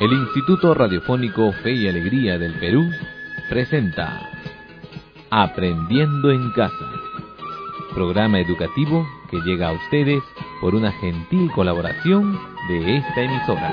El Instituto Radiofónico Fe y Alegría del Perú presenta Aprendiendo en Casa, programa educativo que llega a ustedes por una gentil colaboración de esta emisora.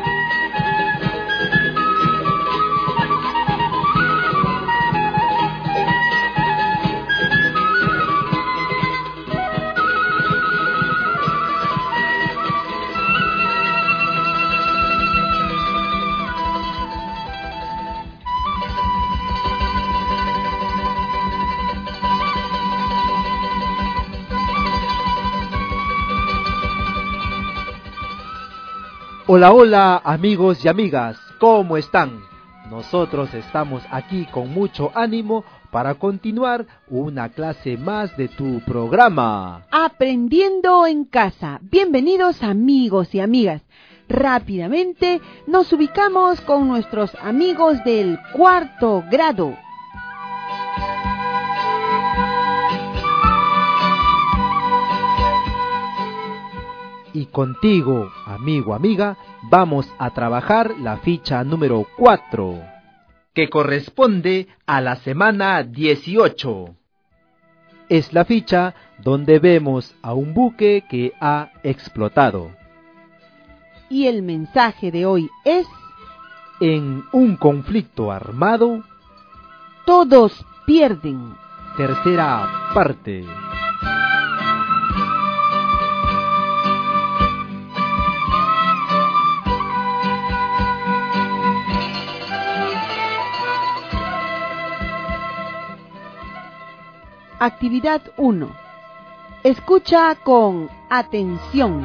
Hola, hola amigos y amigas, ¿cómo están? Nosotros estamos aquí con mucho ánimo para continuar una clase más de tu programa. Aprendiendo en Casa. Bienvenidos amigos y amigas. Rápidamente nos ubicamos con nuestros amigos del cuarto grado. Y contigo, amigo, amiga, vamos a trabajar la ficha número 4, que corresponde a la semana 18. Es la ficha donde vemos a un buque que ha explotado. Y el mensaje de hoy es: en un conflicto armado, todos pierden. Tercera parte. Actividad 1. Escucha con atención.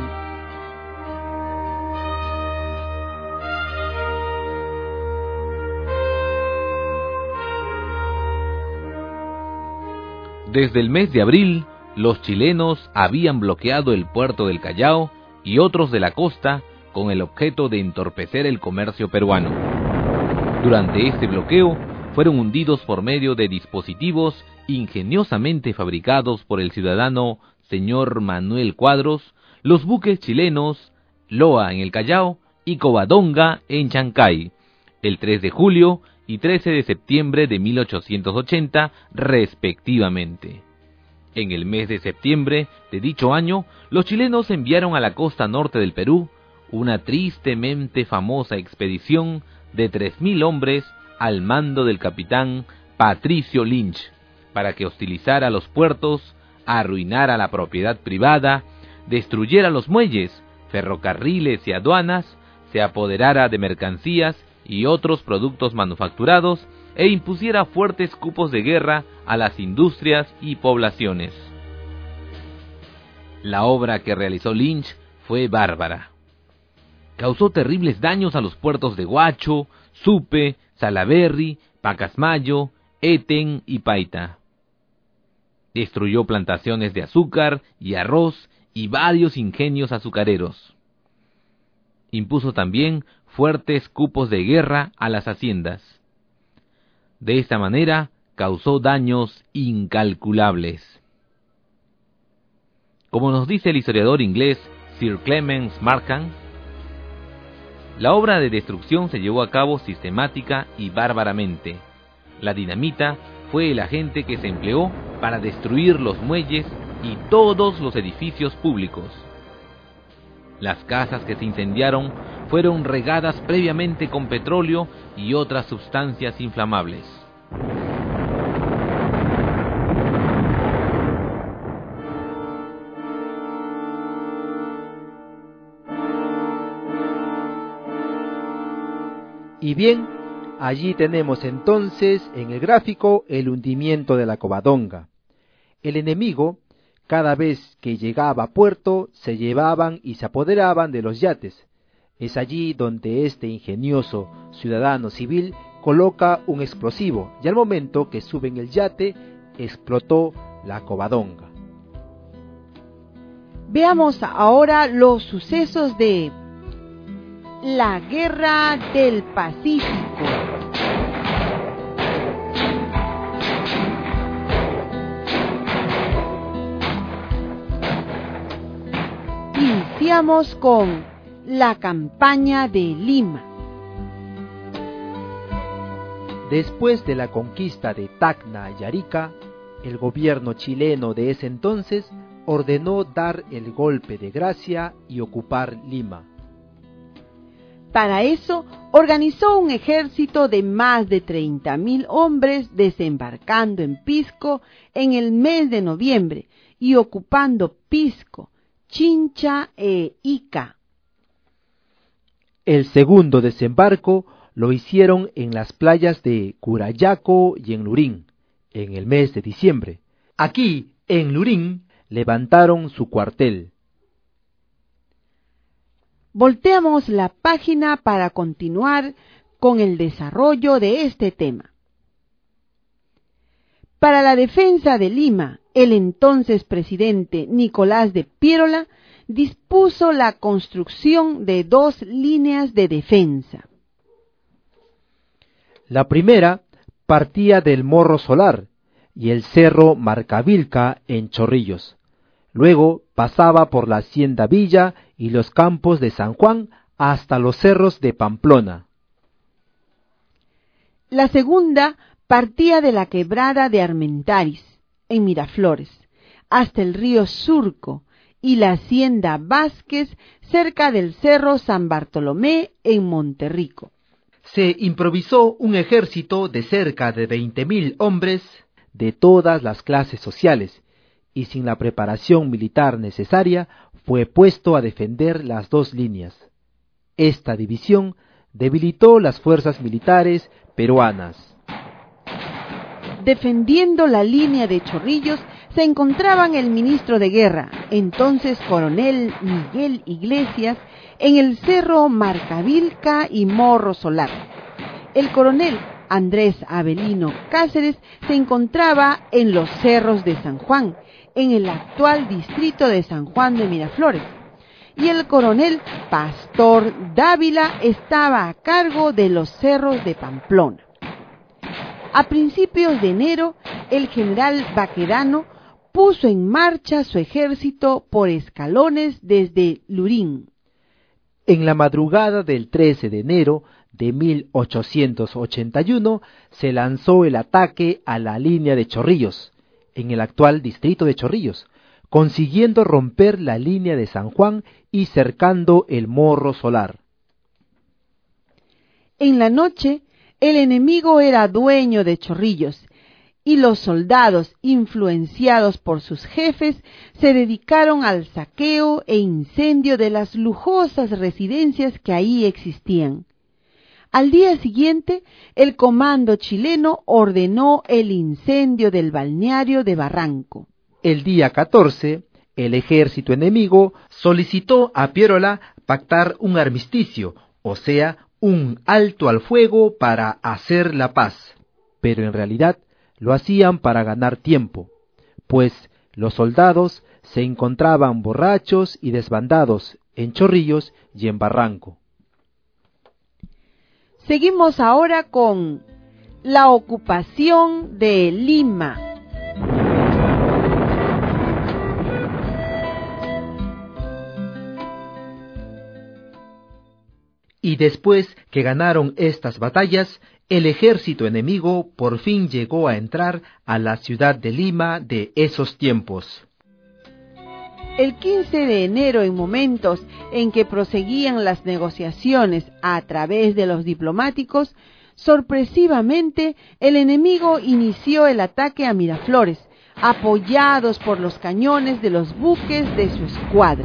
Desde el mes de abril, los chilenos habían bloqueado el puerto del Callao y otros de la costa con el objeto de entorpecer el comercio peruano. Durante este bloqueo, fueron hundidos por medio de dispositivos ingeniosamente fabricados por el ciudadano señor Manuel Cuadros, los buques chilenos Loa en el Callao y Covadonga en Chancay, el 3 de julio y 13 de septiembre de 1880, respectivamente. En el mes de septiembre de dicho año, los chilenos enviaron a la costa norte del Perú una tristemente famosa expedición de 3.000 hombres al mando del capitán Patricio Lynch, para que hostilizara los puertos, arruinara la propiedad privada, destruyera los muelles, ferrocarriles y aduanas, se apoderara de mercancías y otros productos manufacturados e impusiera fuertes cupos de guerra a las industrias y poblaciones. La obra que realizó Lynch fue bárbara. Causó terribles daños a los puertos de Huacho, Supe, Salaberry, Pacasmayo, Eten y Paita. Destruyó plantaciones de azúcar y arroz y varios ingenios azucareros. Impuso también fuertes cupos de guerra a las haciendas. De esta manera causó daños incalculables. Como nos dice el historiador inglés Sir Clements Markham, la obra de destrucción se llevó a cabo sistemática y bárbaramente. La dinamita fue el agente que se empleó para destruir los muelles y todos los edificios públicos. Las casas que se incendiaron fueron regadas previamente con petróleo y otras sustancias inflamables. Y bien, allí tenemos entonces en el gráfico el hundimiento de la Covadonga. El enemigo, cada vez que llegaba a puerto, se llevaban y se apoderaban de los yates. Es allí donde este ingenioso ciudadano civil coloca un explosivo y al momento que suben el yate, explotó la Covadonga. Veamos ahora los sucesos de la Guerra del Pacífico. Iniciamos con la campaña de Lima. Después de la conquista de Tacna y Arica, el gobierno chileno de ese entonces ordenó dar el golpe de gracia y ocupar Lima. Para eso, organizó un ejército de más de 30.000 hombres desembarcando en Pisco en el mes de noviembre y ocupando Pisco, Chincha e Ica. El segundo desembarco lo hicieron en las playas de Curayaco y en Lurín, en el mes de diciembre. Aquí, en Lurín, levantaron su cuartel. Volteamos la página para continuar con el desarrollo de este tema. Para la defensa de Lima, el entonces presidente Nicolás de Piérola dispuso la construcción de 2 líneas de defensa. La primera partía del Morro Solar y el Cerro Marcavilca en Chorrillos. Luego pasaba por la Hacienda Villa y los campos de San Juan hasta los cerros de Pamplona. La segunda partía de la quebrada de Armentaris, en Miraflores, hasta el río Surco y la Hacienda Vázquez cerca del Cerro San Bartolomé en Monterrico. Se improvisó un ejército de cerca de 20.000 hombres de todas las clases sociales, y sin la preparación militar necesaria fue puesto a defender las 2 líneas. Esta división debilitó las fuerzas militares peruanas. Defendiendo la línea de Chorrillos se encontraban el ministro de Guerra, entonces coronel Miguel Iglesias, en el Cerro Marcavilca y Morro Solar. El coronel Andrés Avelino Cáceres se encontraba en los cerros de San Juan, en el actual distrito de San Juan de Miraflores, y el coronel Pastor Dávila estaba a cargo de los cerros de Pamplona. A principios de enero, el general Baquedano puso en marcha su ejército por escalones desde Lurín. En la madrugada del 13 de enero de 1881 se lanzó el ataque a la línea de Chorrillos, en el actual distrito de Chorrillos, consiguiendo romper la línea de San Juan y cercando el Morro Solar. En la noche, el enemigo era dueño de Chorrillos, y los soldados, influenciados por sus jefes, se dedicaron al saqueo e incendio de las lujosas residencias que ahí existían. Al día siguiente, el comando chileno ordenó el incendio del balneario de Barranco. El día 14, el ejército enemigo solicitó a Piérola pactar un armisticio, o sea, un alto al fuego para hacer la paz. Pero en realidad lo hacían para ganar tiempo, pues los soldados se encontraban borrachos y desbandados en Chorrillos y en Barranco. Seguimos ahora con la ocupación de Lima. Y después que ganaron estas batallas, el ejército enemigo por fin llegó a entrar a la ciudad de Lima de esos tiempos. El 15 de enero, en momentos en que proseguían las negociaciones a través de los diplomáticos, sorpresivamente el enemigo inició el ataque a Miraflores, apoyados por los cañones de los buques de su escuadra.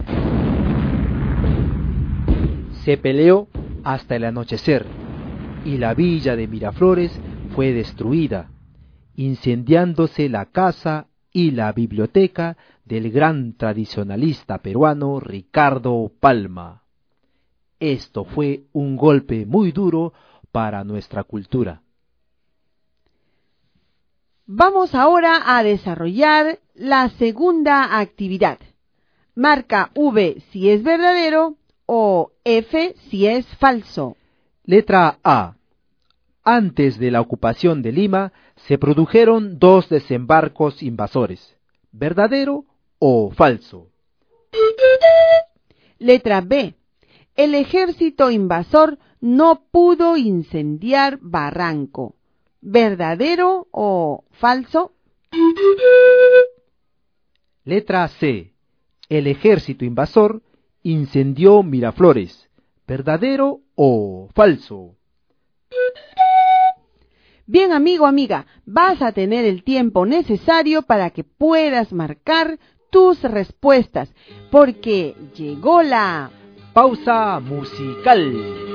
Se peleó hasta el anochecer, y la villa de Miraflores fue destruida, incendiándose la casa y la biblioteca del gran tradicionalista peruano Ricardo Palma. Esto fue un golpe muy duro para nuestra cultura. Vamos ahora a desarrollar la segunda actividad. Marca V si es verdadero o F si es falso. Letra A. Antes de la ocupación de Lima, se produjeron 2 desembarcos invasores. ¿Verdadero o falso? Letra B. El ejército invasor no pudo incendiar Barranco. ¿verdadero o falso? Letra C. El ejército invasor incendió Miraflores. ¿Verdadero o falso? Bien, amigo, amiga, vas a tener el tiempo necesario para que puedas marcar tus respuestas, porque llegó la pausa musical.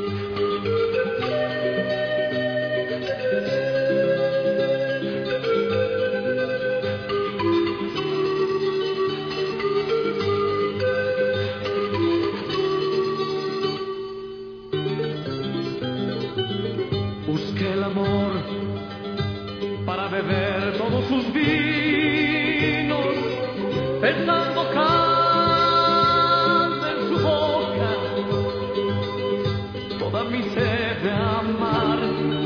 Busqué el amor para beber todos sus vinos, pensando calma en su boca, toda mi sed de amar,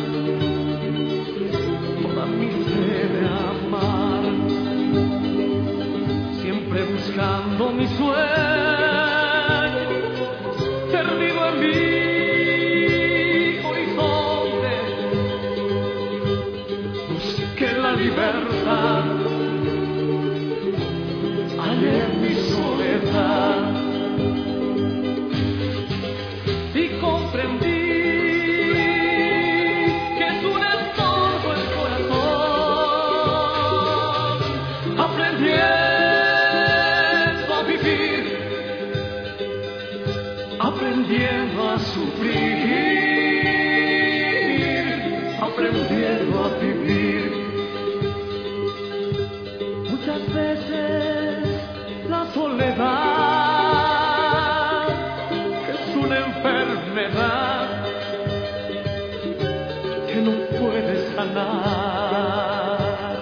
toda mi sed de amar, siempre buscando mi sueño, perdido en mí. Libertad, hallé mi soledad y comprendí que es un estorbo el corazón, aprendiendo a vivir, aprendiendo a sufrir, aprendiendo a vivir. Muchas veces la soledad es una enfermedad que no puede sanar.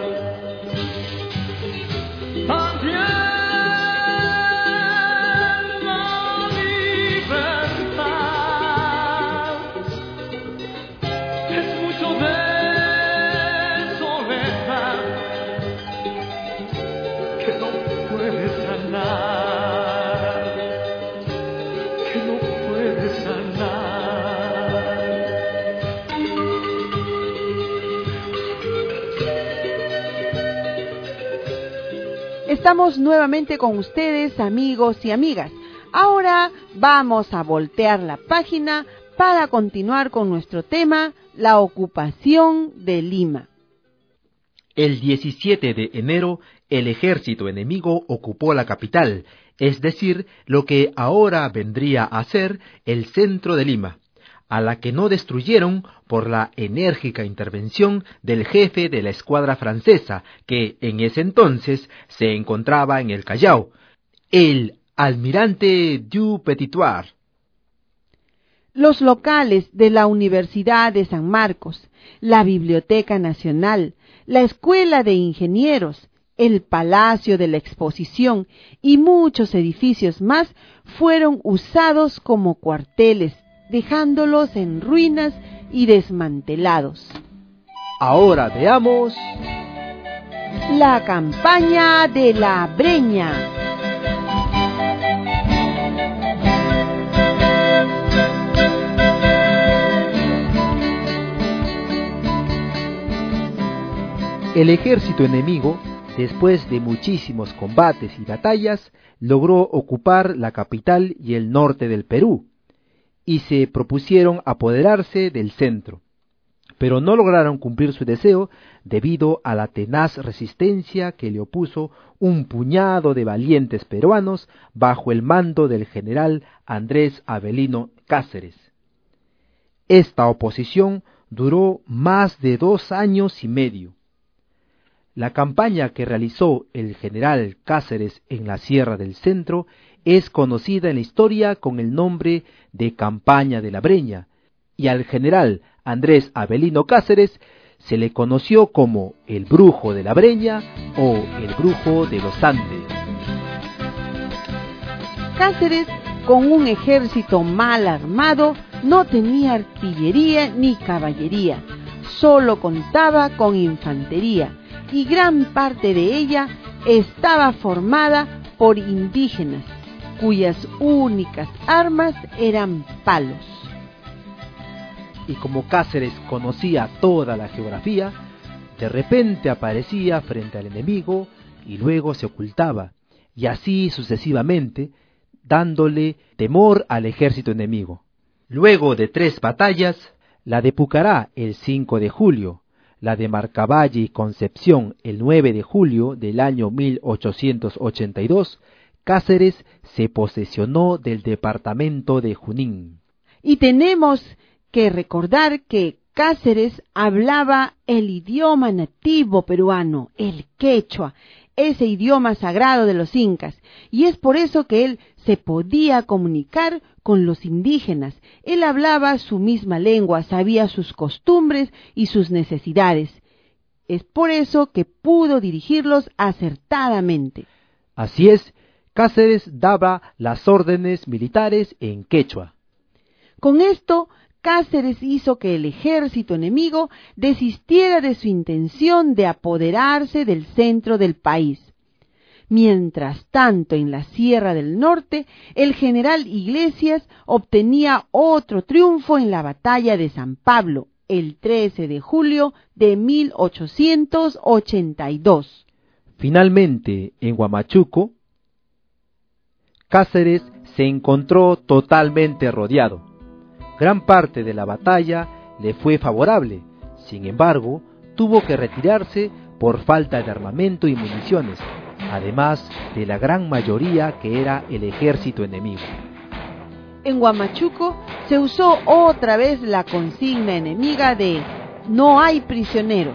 También la libertad es mucho de soledad que no puede sanar, que no puede sanar. Estamos nuevamente con ustedes, amigos y amigas. Ahora vamos a voltear la página para continuar con nuestro tema, la ocupación de Lima. El 17 de enero, el ejército enemigo ocupó la capital, es decir, lo que ahora vendría a ser el centro de Lima, a la que no destruyeron por la enérgica intervención del jefe de la escuadra francesa, que en ese entonces se encontraba en el Callao, el almirante Dupétitoire. Los locales de la Universidad de San Marcos, la Biblioteca Nacional, la Escuela de Ingenieros, el Palacio de la Exposición y muchos edificios más fueron usados como cuarteles, dejándolos en ruinas y desmantelados. Ahora veamos la campaña de la Breña. El ejército enemigo, después de muchísimos combates y batallas, logró ocupar la capital y el norte del Perú, y se propusieron apoderarse del centro, pero no lograron cumplir su deseo debido a la tenaz resistencia que le opuso un puñado de valientes peruanos bajo el mando del general Andrés Avelino Cáceres. Esta oposición duró más de 2 años y medio. La campaña que realizó el general Cáceres en la Sierra del Centro es conocida en la historia con el nombre de Campaña de la Breña, y al general Andrés Avelino Cáceres se le conoció como el Brujo de la Breña o el Brujo de los Andes. Cáceres, con un ejército mal armado, no tenía artillería ni caballería, solo contaba con infantería, y gran parte de ella estaba formada por indígenas, cuyas únicas armas eran palos. y como Cáceres conocía toda la geografía, de repente aparecía frente al enemigo y luego se ocultaba, y así sucesivamente, dándole temor al ejército enemigo. Luego de 3 batallas, la de Pucará el 5 de julio, la de Marcavalle y Concepción el 9 de julio del año 1882, Cáceres se posesionó del departamento de Junín. Y tenemos que recordar que Cáceres hablaba el idioma nativo peruano, el quechua, ese idioma sagrado de los incas, y es por eso que él se podía comunicar con los indígenas. Él hablaba su misma lengua, sabía sus costumbres y sus necesidades. Es por eso que pudo dirigirlos acertadamente. Así es, Cáceres daba las órdenes militares en quechua. Con esto, Cáceres hizo que el ejército enemigo desistiera de su intención de apoderarse del centro del país. Mientras tanto, en la Sierra del Norte, el general Iglesias obtenía otro triunfo en la batalla de San Pablo, el 13 de julio de 1882. Finalmente, en Huamachuco, Cáceres se encontró totalmente rodeado. Gran parte de la batalla le fue favorable, sin embargo, tuvo que retirarse por falta de armamento y municiones, además de la gran mayoría que era el ejército enemigo. En Huamachuco se usó otra vez la consigna enemiga de "no hay prisioneros".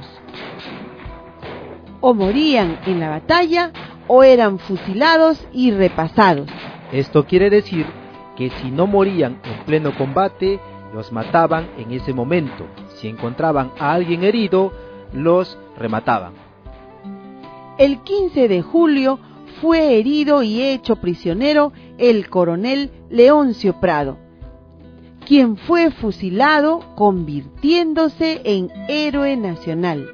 O morían en la batalla o eran fusilados y repasados. Esto quiere decir que si no morían en pleno combate, los mataban en ese momento. Si encontraban a alguien herido, los remataban. El 15 de julio fue herido y hecho prisionero el coronel Leoncio Prado, quien fue fusilado convirtiéndose en héroe nacional.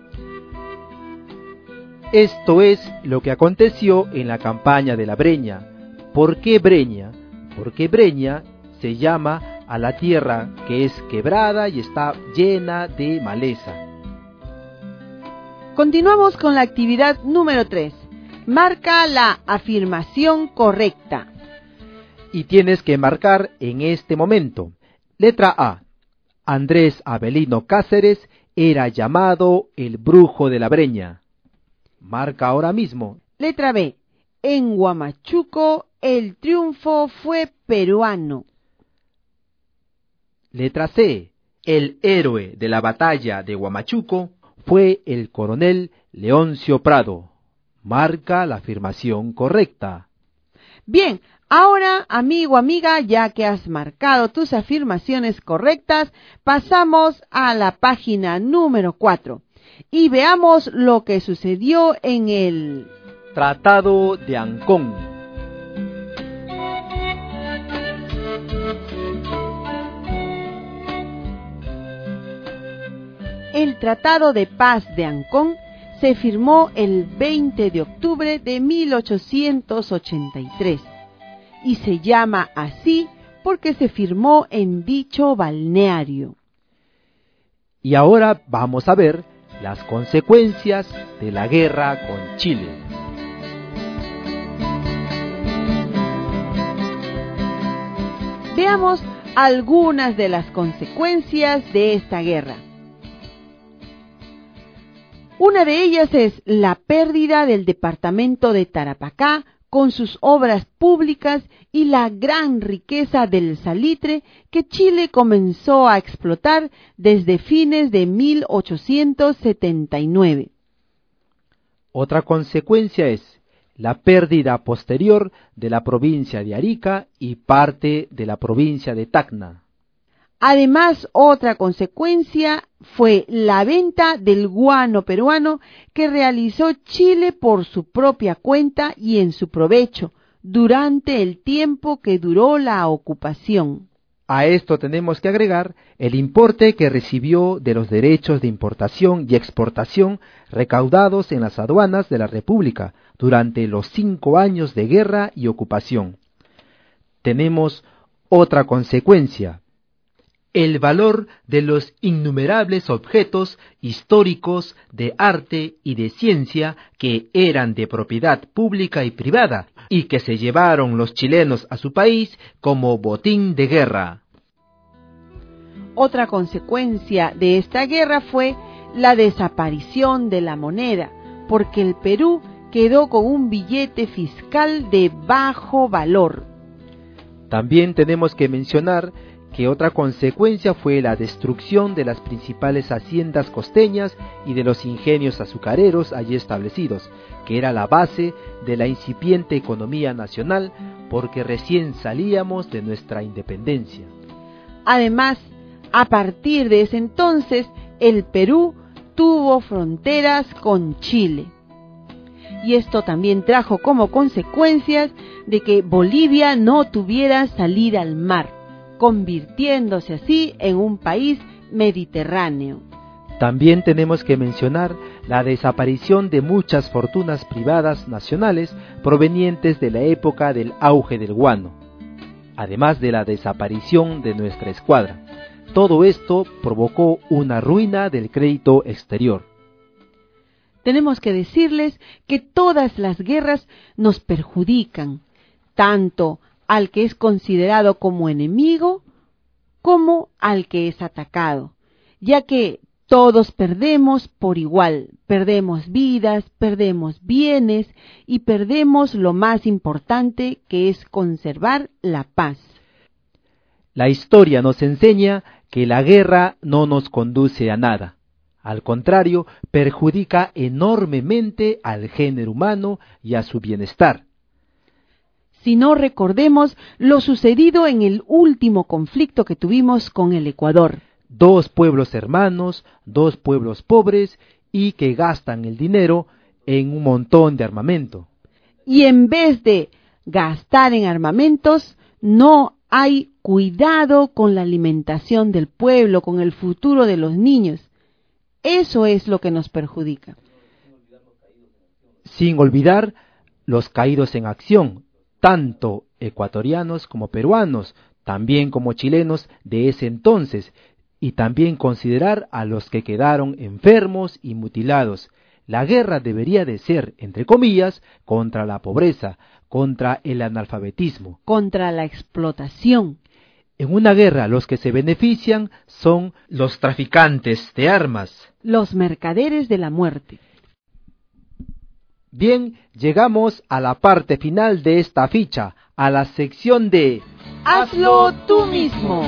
Esto es lo que aconteció en la campaña de la Breña. ¿Por qué Breña? Porque Breña se llama a la tierra que es quebrada y está llena de maleza. Continuamos con la actividad número 3. Marca la afirmación correcta. Y tienes que marcar en este momento. Letra A. Andrés Avelino Cáceres era llamado el brujo de la Breña. Marca ahora mismo. Letra B. En Huamachuco el triunfo fue peruano. Letra C. El héroe de la batalla de Huamachuco fue el coronel Leoncio Prado. Marca la afirmación correcta. Bien, ahora, amigo, amiga, ya que has marcado tus afirmaciones correctas, pasamos a la página número 4 y veamos lo que sucedió en el Tratado de Ancón. El Tratado de Paz de Ancón se firmó el 20 de octubre de 1883 y se llama así porque se firmó en dicho balneario. Y ahora vamos a ver las consecuencias de la guerra con Chile. Veamos algunas de las consecuencias de esta guerra. Una de ellas es la pérdida del departamento de Tarapacá con sus obras públicas y la gran riqueza del salitre que Chile comenzó a explotar desde fines de 1879. Otra consecuencia es la pérdida posterior de la provincia de Arica y parte de la provincia de Tacna. Además, otra consecuencia fue la venta del guano peruano que realizó Chile por su propia cuenta y en su provecho durante el tiempo que duró la ocupación. A esto tenemos que agregar el importe que recibió de los derechos de importación y exportación recaudados en las aduanas de la República durante los 5 años de guerra y ocupación. Tenemos otra consecuencia. el valor de los innumerables objetos históricos de arte y de ciencia que eran de propiedad pública y privada y que se llevaron los chilenos a su país como botín de guerra. Otra consecuencia de esta guerra fue la desaparición de la moneda, porque el Perú quedó con un billete fiscal de bajo valor. También tenemos que mencionar que otra consecuencia fue la destrucción de las principales haciendas costeñas y de los ingenios azucareros allí establecidos, que era la base de la incipiente economía nacional, porque recién salíamos de nuestra independencia. Además, a partir de ese entonces, el Perú tuvo fronteras con Chile. Y esto también trajo como consecuencias de que Bolivia no tuviera salida al mar, convirtiéndose así en un país mediterráneo. También tenemos que mencionar la desaparición de muchas fortunas privadas nacionales provenientes de la época del auge del guano, además de la desaparición de nuestra escuadra. Todo esto provocó una ruina del crédito exterior. Tenemos que decirles que todas las guerras nos perjudican, tanto al que es considerado como enemigo, como al que es atacado, ya que todos perdemos por igual, perdemos vidas, perdemos bienes y perdemos lo más importante, que es conservar la paz. La historia nos enseña que la guerra no nos conduce a nada. Al contrario, perjudica enormemente al género humano y a su bienestar. Si no, recordemos lo sucedido en el último conflicto que tuvimos con el Ecuador. 2 pueblos hermanos, 2 pueblos pobres y que gastan el dinero en un montón de armamento. Y en vez de gastar en armamentos, no hay cuidado con la alimentación del pueblo, con el futuro de los niños. Eso es lo que nos perjudica. Sin olvidar los caídos en acción, tanto ecuatorianos como peruanos, también como chilenos de ese entonces, y también considerar a los que quedaron enfermos y mutilados. La guerra debería de ser, entre comillas, contra la pobreza, contra el analfabetismo, contra la explotación. En una guerra los que se benefician son los traficantes de armas, los mercaderes de la muerte. Bien, llegamos a la parte final de esta ficha, a la sección de ¡Hazlo tú mismo!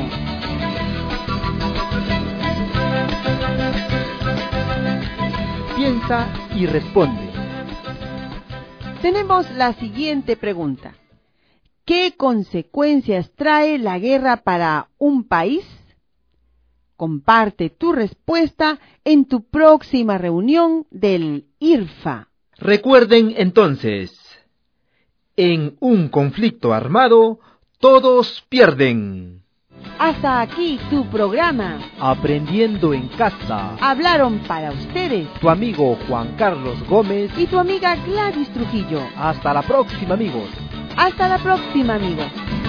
Piensa y responde. Tenemos la siguiente pregunta. ¿Qué consecuencias trae la guerra para un país? Comparte tu respuesta en tu próxima reunión del IRFA. Recuerden entonces, en un conflicto armado, todos pierden. Hasta aquí tu programa. Aprendiendo en casa. Hablaron para ustedes Tu amigo Juan Carlos Gómez y tu amiga Gladys Trujillo. Hasta la próxima, amigos. Hasta la próxima, amigos.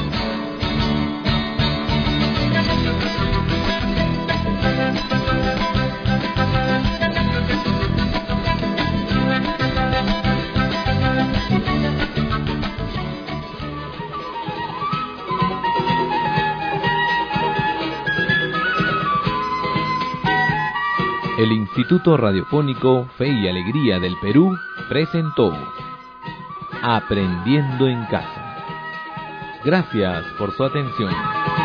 El Instituto Radiofónico Fe y Alegría del Perú presentó Aprendiendo en Casa. Gracias por su atención.